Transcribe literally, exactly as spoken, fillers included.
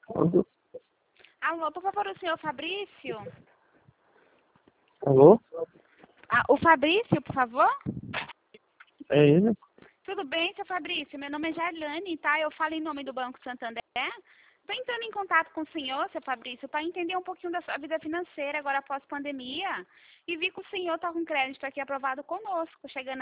Alô? Alô, por favor, o senhor Fabrício? Alô? Ah, o Fabrício, por favor? É ele? Tudo bem, seu Fabrício? Meu nome é Jarlane, tá? Eu falo em nome do Banco Santander. Estou entrando em contato com o senhor, seu Fabrício, para entender um pouquinho da sua vida financeira agora após pandemia. E vi que o senhor está com crédito aqui aprovado conosco, chegando